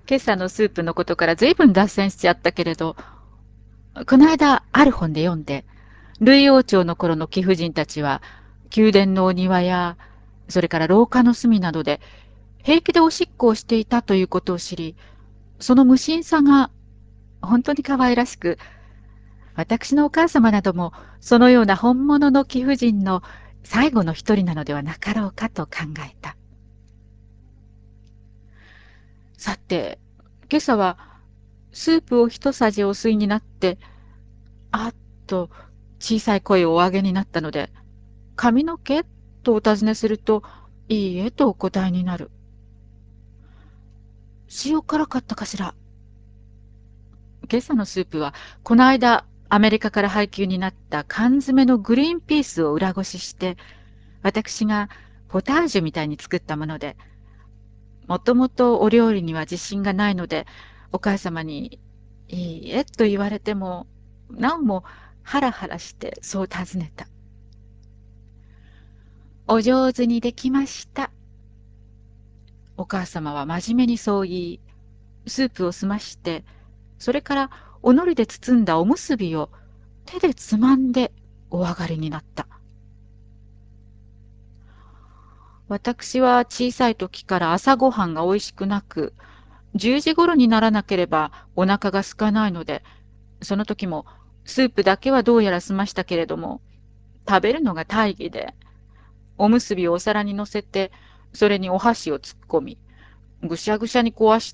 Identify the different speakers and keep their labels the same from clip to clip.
Speaker 1: 今朝のスープのことから随分脱線しちゃったけれど、この間ある本で読んで、ルイ王朝の頃の貴婦人たちは、宮殿のお庭や、それから廊下の隅などで、平気でおしっこをしていたということを知り、その無心さが本当に可愛らしく、私のお母様なども、そのような本物の貴婦人の最後の一人なのではなかろうかと考えた。さて、今朝はスープを一さじお吸いになって、あっと小さい声をお上げになったので、髪の毛とお尋ねすると、いいえとお答えになる。塩辛かったかしら。今朝のスープは、この間アメリカから配給になった缶詰のグリーンピースを裏ごしして、私がポタージュみたいに作ったもので、もともとお料理には自信がないので、お母様にいいえと言われても、なおもハラハラしてそう尋ねた。お上手にできました。お母様は真面目にそう言い、スープを済まして、それからおのりで包んだおむすびを手でつまんでお上がりになった。私は小さい時から朝ごはんがおいしくなく、10時頃にならなければお腹が空かないので、その時もスープだけはどうやら済ましたけれども、食べるのが大儀で、おむすびをお皿に乗せて、それにお箸を突っ込み、ぐしゃぐしゃに壊して、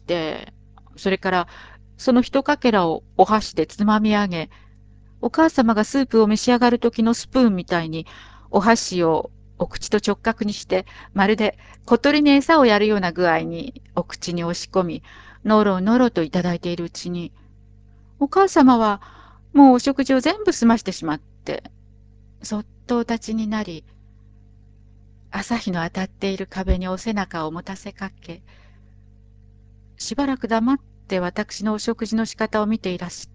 Speaker 1: それからその一かけらをお箸でつまみ上げ、お母様がスープを召し上がる時のスプーンみたいに、お箸をお口と直角にして、まるで小鳥に餌をやるような具合にお口に押し込み、のろのろといただいているうちに、お母様はもうお食事を全部済ましてしまって、そっとお立ちになり、朝日の当たっている壁にお背中を持たせかけ、しばらく黙って私のお食事の仕方を見ていらして、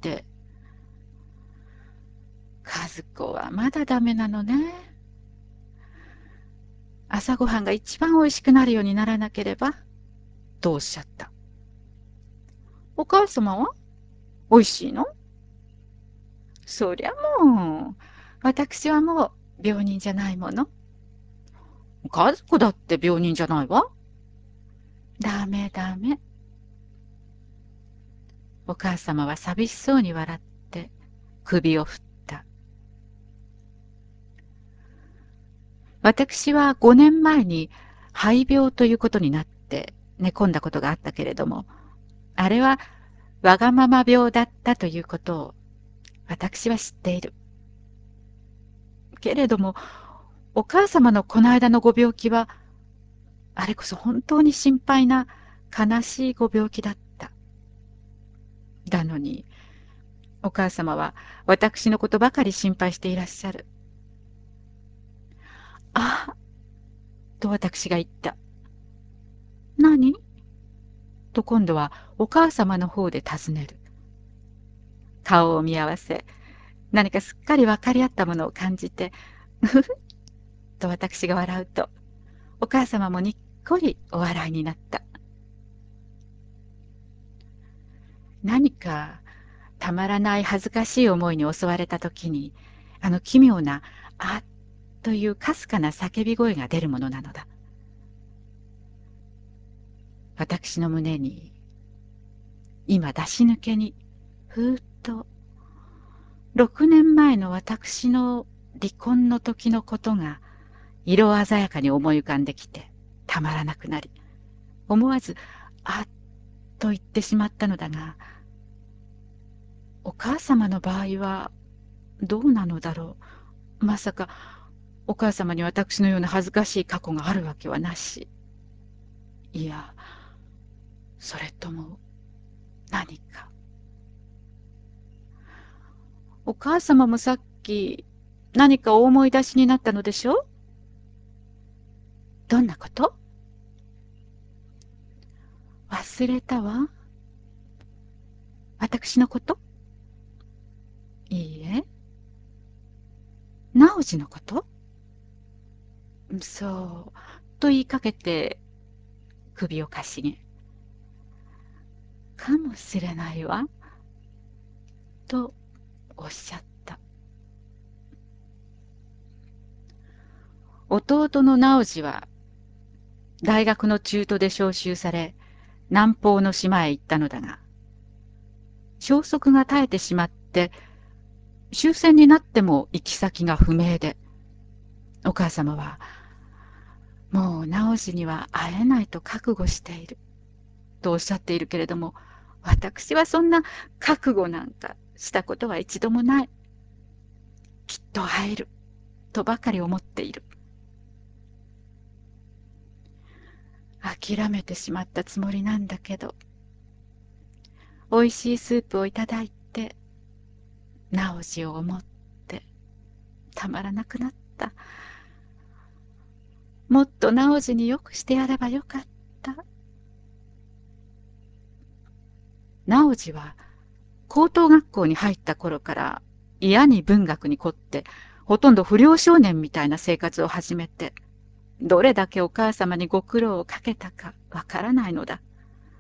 Speaker 1: 和子はまだダメなのね。朝ごはんが一番おいしくなるようにならなければ、とおっしゃった。お母様はおいしいの？そりゃもう、私はもう病人じゃないもの。和子だって病人じゃないわ。ダメダメ。お母様は寂しそうに笑って首を振った。私は5年前に肺病ということになって寝込んだことがあったけれども、あれはわがまま病だったということを私は知っている。けれども、お母様のこの間のご病気は、あれこそ本当に心配な悲しいご病気だった。だのに、お母様は私のことばかり心配していらっしゃる。あ、と私が言った。何？と今度はお母様の方で尋ねる。顔を見合わせ、何かすっかり分かり合ったものを感じて、ふふっと私が笑うと、お母様もにっこりお笑いになった。何かたまらない恥ずかしい思いに襲われた時に、あの奇妙な「あっ」というかすかな叫び声が出るものなのだ。私の胸に今出し抜けにふーっと6年前の私の離婚の時のことが色鮮やかに思い浮かんできてたまらなくなり、思わず「あっ」と言ってしまったのだが、お母様の場合はどうなのだろう。まさかお母様に私のような恥ずかしい過去があるわけはなし。いや、それとも何か。お母様もさっき何かお思い出しになったのでしょ？どんなこと？忘れたわ。私のこと？いいえ。直次のこと？そう。と言いかけて首をかしげ。 かもしれないわ、とおっしゃった。弟の直次は大学の中途で召集され、南方の島へ行ったのだが、消息が絶えてしまって、終戦になっても行き先が不明で、お母様は、もう直次には会えないと覚悟している、とおっしゃっているけれども、私はそんな覚悟なんかしたことは一度もない。きっと会える、とばかり思っている。諦めてしまったつもりなんだけど、美味しいスープをいただいて、直次を思ってたまらなくなった。もっと直次によくしてやればよかった。直次は高等学校に入った頃から嫌に文学に凝って、ほとんど不良少年みたいな生活を始めて、どれだけお母様にご苦労をかけたかわからないのだ。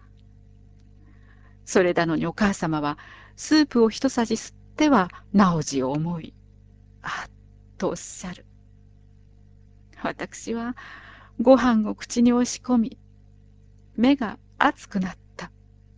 Speaker 1: それなのにお母様はスープを一さじ吸っては直次を思い、あっとおっしゃる。私はご飯を口に押し込み、目が熱くなった。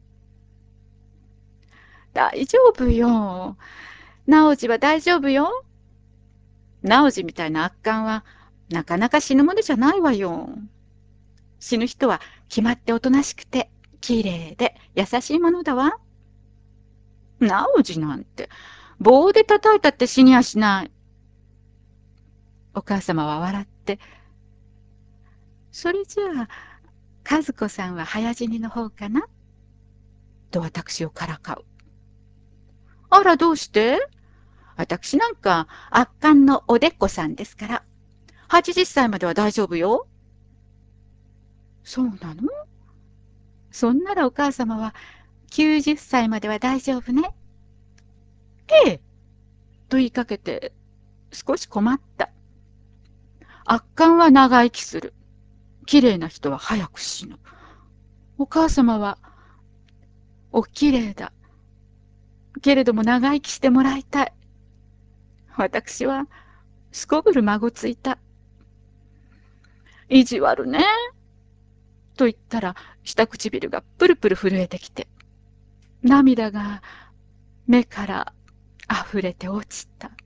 Speaker 1: 大丈夫よ。直次は大丈夫よ。直次みたいな悪漢はなかなか死ぬものじゃないわよ。死ぬ人は決まっておとなしくて、綺麗で優しいものだわ。直次なんて、棒で叩いたって死にやしない。お母様は笑って、それじゃあ、和子さんは早死にの方かなと私をからかう。あら、どうして？私なんか圧巻のおでっこさんですから、80歳までは大丈夫よ。そうなの？そんならお母様は90歳までは大丈夫ね。ええ、と言いかけて少し困った。圧巻は長生きする。綺麗な人は早く死ぬ。お母様はお綺麗だ。けれども長生きしてもらいたい。私はすこぶる孫ついた。意地悪ね。と言ったら下唇がプルプル震えてきて、涙が目から溢れて落ちた。